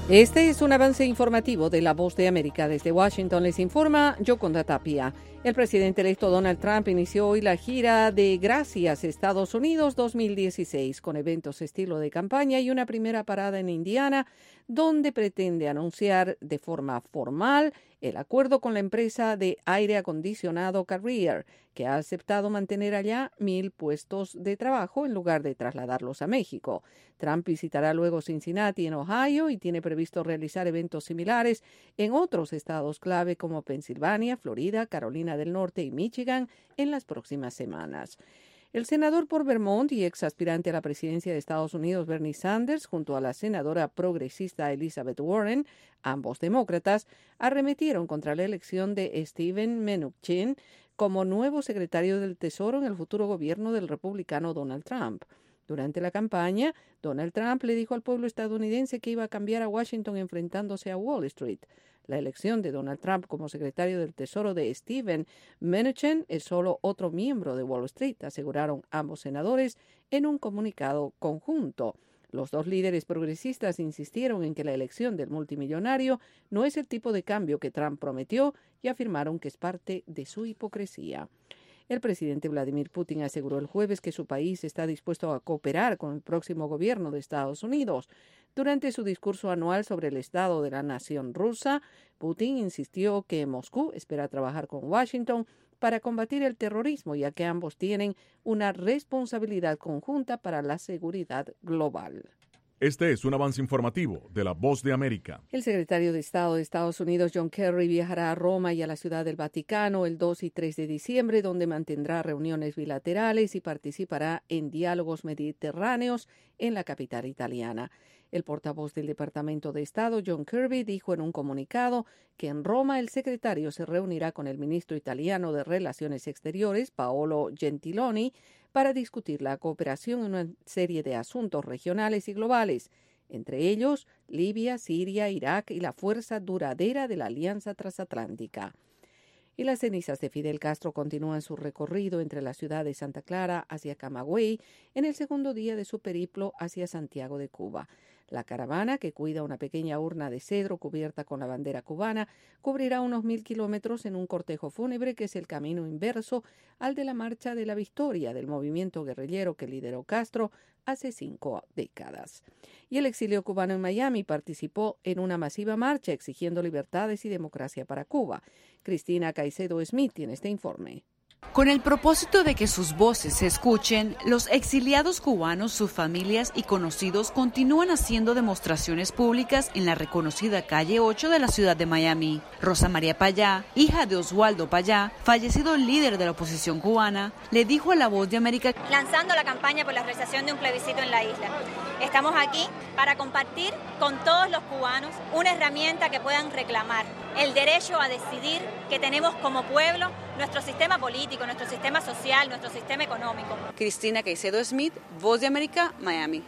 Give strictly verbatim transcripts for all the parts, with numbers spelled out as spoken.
Este es un avance informativo de La Voz de América. Desde Washington les informa Yoconda Tapia. El presidente electo Donald Trump inició hoy la gira de Gracias Estados Unidos dos mil dieciséis con eventos estilo de campaña y una primera parada en Indiana, donde pretende anunciar de forma formal el acuerdo con la empresa de aire acondicionado Carrier, que ha aceptado mantener allá mil puestos de trabajo en lugar de trasladarlos a México. Trump visitará luego Cincinnati en Ohio y tiene previsto realizar eventos similares en otros estados clave como Pensilvania, Florida, Carolina del Norte y Michigan en las próximas semanas. El senador por Vermont y ex aspirante a la presidencia de Estados Unidos, Bernie Sanders, junto a la senadora progresista Elizabeth Warren, ambos demócratas, arremetieron contra la elección de Steven Mnuchin como nuevo secretario del Tesoro en el futuro gobierno del republicano Donald Trump. Durante la campaña, Donald Trump le dijo al pueblo estadounidense que iba a cambiar a Washington enfrentándose a Wall Street. La elección de Donald Trump como secretario del Tesoro de Steven Mnuchin es solo otro miembro de Wall Street, aseguraron ambos senadores en un comunicado conjunto. Los dos líderes progresistas insistieron en que la elección del multimillonario no es el tipo de cambio que Trump prometió y afirmaron que es parte de su hipocresía. El presidente Vladimir Putin aseguró el jueves que su país está dispuesto a cooperar con el próximo gobierno de Estados Unidos. Durante su discurso anual sobre el estado de la nación rusa, Putin insistió que Moscú espera trabajar con Washington para combatir el terrorismo, ya que ambos tienen una responsabilidad conjunta para la seguridad global. Este es un avance informativo de La Voz de América. El secretario de Estado de Estados Unidos, John Kerry, viajará a Roma y a la Ciudad del Vaticano el dos y tres de diciembre, donde mantendrá reuniones bilaterales y participará en diálogos mediterráneos en la capital italiana. El portavoz del Departamento de Estado, John Kirby, dijo en un comunicado que en Roma el secretario se reunirá con el ministro italiano de Relaciones Exteriores, Paolo Gentiloni, para discutir la cooperación en una serie de asuntos regionales y globales, entre ellos Libia, Siria, Irak y la fuerza duradera de la Alianza Transatlántica. Y las cenizas de Fidel Castro continúan su recorrido entre la ciudad de Santa Clara hacia Camagüey en el segundo día de su periplo hacia Santiago de Cuba. La caravana, que cuida una pequeña urna de cedro cubierta con la bandera cubana, cubrirá unos mil kilómetros en un cortejo fúnebre que es el camino inverso al de la Marcha de la Victoria del movimiento guerrillero que lideró Castro hace cinco décadas. Y el exilio cubano en Miami participó en una masiva marcha exigiendo libertades y democracia para Cuba. Cristina Caicedo Smith tiene este informe. Con el propósito de que sus voces se escuchen, los exiliados cubanos, sus familias y conocidos continúan haciendo demostraciones públicas en la reconocida calle ocho de la ciudad de Miami. Rosa María Payá, hija de Oswaldo Payá, fallecido líder de la oposición cubana, le dijo a La Voz de América: lanzando la campaña por la realización de un plebiscito en la isla. Estamos aquí para compartir con todos los cubanos una herramienta que puedan reclamar el derecho a decidir que tenemos como pueblo, nuestro sistema político, nuestro sistema social, nuestro sistema económico. Cristina Caicedo Smith, Voz de América, Miami.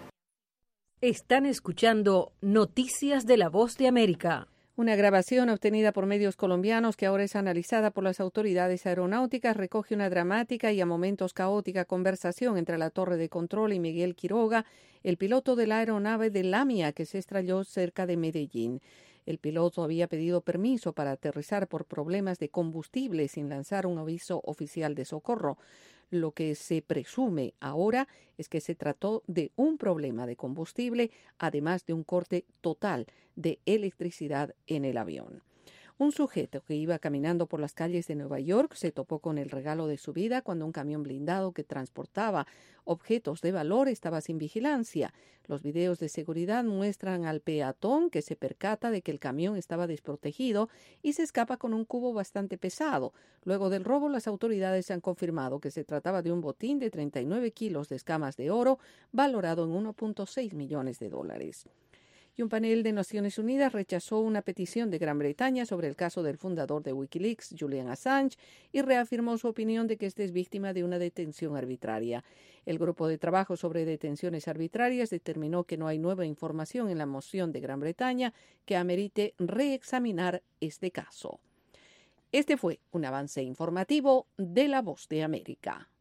Están escuchando Noticias de La Voz de América. Una grabación obtenida por medios colombianos que ahora es analizada por las autoridades aeronáuticas recoge una dramática y a momentos caótica conversación entre la torre de control y Miguel Quiroga, el piloto de la aeronave de Lamia que se estrelló cerca de Medellín. El piloto había pedido permiso para aterrizar por problemas de combustible sin lanzar un aviso oficial de socorro. Lo que se presume ahora es que se trató de un problema de combustible, además de un corte total de electricidad en el avión. Un sujeto que iba caminando por las calles de Nueva York se topó con el regalo de su vida cuando un camión blindado que transportaba objetos de valor estaba sin vigilancia. Los videos de seguridad muestran al peatón que se percata de que el camión estaba desprotegido y se escapa con un cubo bastante pesado. Luego del robo, las autoridades han confirmado que se trataba de un botín de treinta y nueve kilos de escamas de oro valorado en uno punto seis millones de dólares. Y un panel de Naciones Unidas rechazó una petición de Gran Bretaña sobre el caso del fundador de Wikileaks, Julian Assange, y reafirmó su opinión de que este es víctima de una detención arbitraria. El grupo de trabajo sobre detenciones arbitrarias determinó que no hay nueva información en la moción de Gran Bretaña que amerite reexaminar este caso. Este fue un avance informativo de La Voz de América.